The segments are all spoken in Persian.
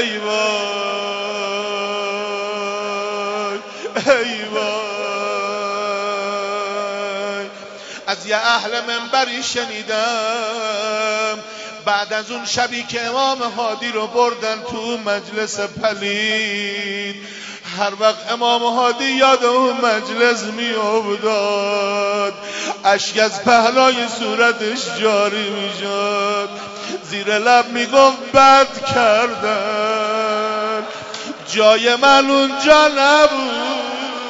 ای وای ای وای. از یه اهل منبری شنیدم بعد از اون شبی که امام هادی رو بردن تو مجلس پلید، هر وقت امام هادی یاد اون مجلس می افتاد اشک از پهنای صورتش جاری می شد، زیر لب می گفت بد کردن، جای من اونجا نبود.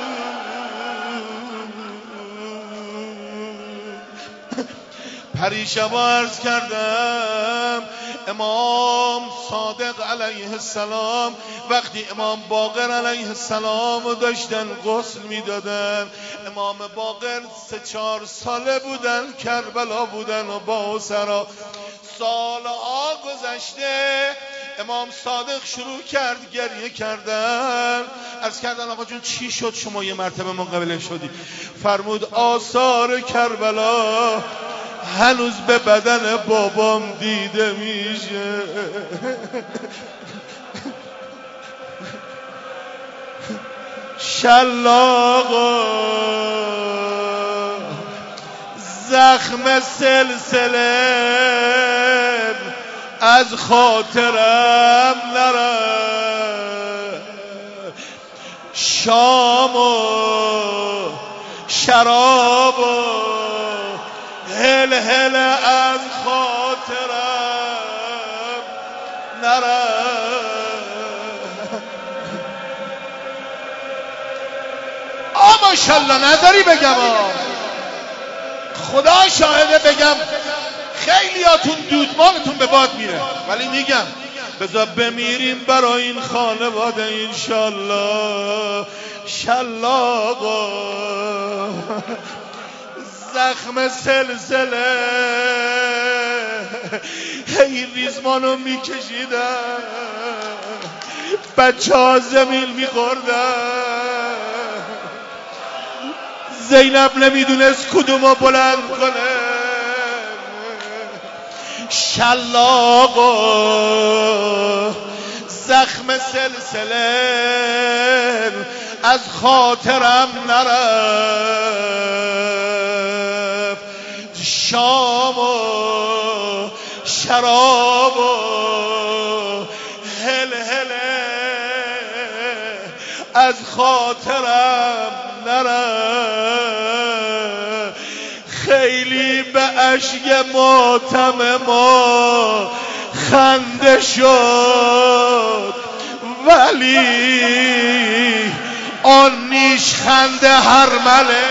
پریشبا عرض کردم امام صادق علیه السلام وقتی امام باقر علیه السلام رو داشتن غسل میدادن، امام باقر 3-4 ساله بودن کربلا بودن و با اسرا، سالها گذشته امام صادق شروع کرد گریه کردن. عرض کردن آقا جون چی شد شما یه مرتبه منقبل شدی؟ فرمود آثار کربلا هنوز به بدن بابام دیده میشه. شلاقا زخم سلسله از خاطرم نره، شام و شراب و هل هل از خاطرم نره. ماشاءالله نداری بگم خدا شاهده بگم خیلیاتون دودمانتون به باد میره، ولی میگم بذار بمیریم برای این خانواده انشالله. شلاقا زخم سلسله هی ریزمانو میکشیدن، بچه ها زمین میخوردن، زینب نمیدونست کدومو بلند کنه. شلاقا زخم سلسله از خاطرم نرفت، شام و شراب و هل هله از خاطرم نرفت. خیلی به اشک ماتم ما خنده شد، ولی آن نیش خنده هرمله.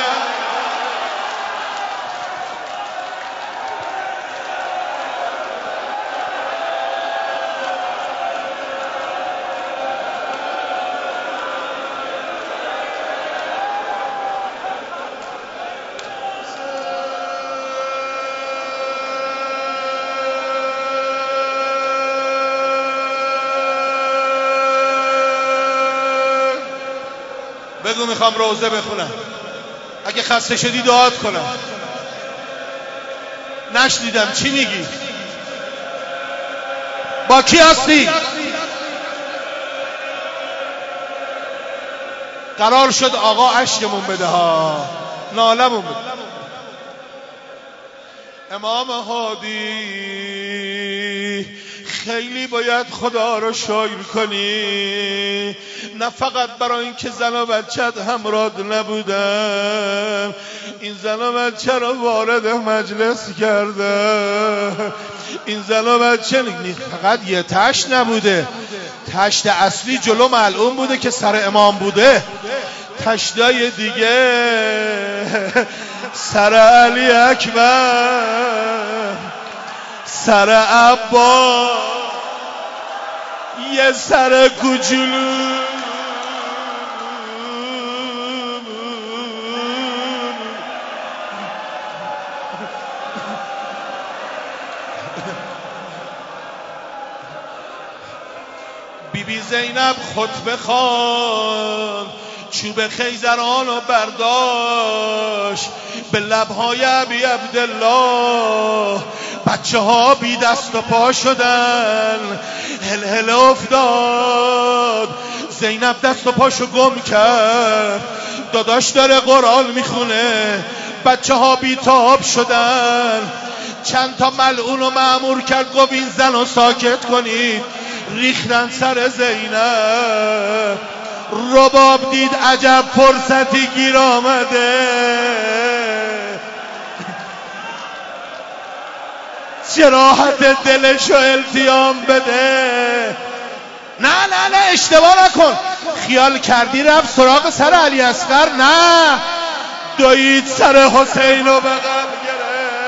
بگو میخوام روزه بخونم، اگه خسته شدی دعات کنم. نشنیدم چی میگی؟ با کی هستی؟ قرار شد آقا عشقمون بده ها، نالمون بده. امام هادی خیلی باید خدا رو شکر کنی، نه فقط برای اینکه زن و بچت همراه نبودن، این زن و بچه رو وارد مجلس کرده. این زن و بچه فقط یه تشت نبوده، تشت اصلی جلو ملعون بوده که سر امام بوده، تشتای دیگه سر علی اکبر، سر عباس، یه سر کوچولو بیبی زینب خطبه خوان، چوب خیزران رو برداشت، به لبهای ابی عبدالله بچه ها بی دست و پا شدن. هل افتاد، زینب دست و پاشو گم کرد، داداش داره قرآن میخونه. بچه ها بی تاب شدن. چند تا ملعون و مأمور کرد گفت این زن رو ساکت کنید. ریختن سر زینب. رباب دید عجب فرصتی گیر آمده، جراحت دلشو التیام بده. نه اشتباه نکن، خیال کردی رفت سراغ سر علی اصغر، نه، دوید سر حسین و به غم گرفت.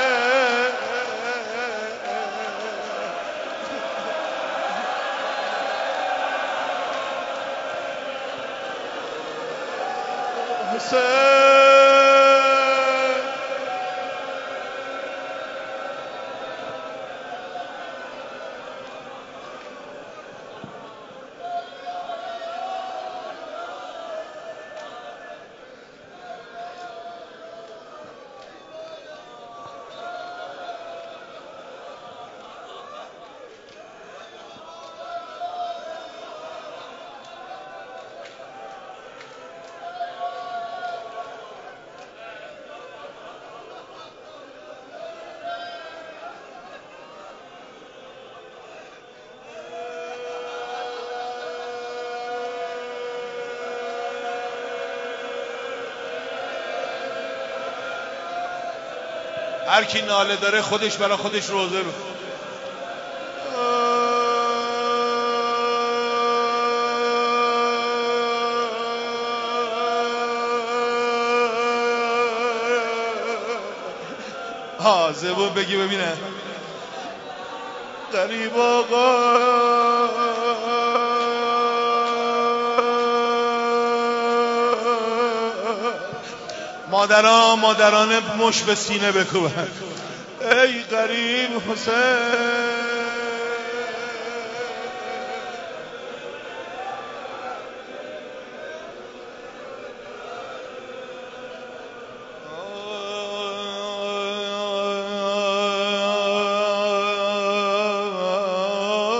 هر کی ناله داره خودش برای خودش روزه رو. زبون بگی ببینه. غریب آقا مادران مش به سینه بکوبن. ای غریب حسین.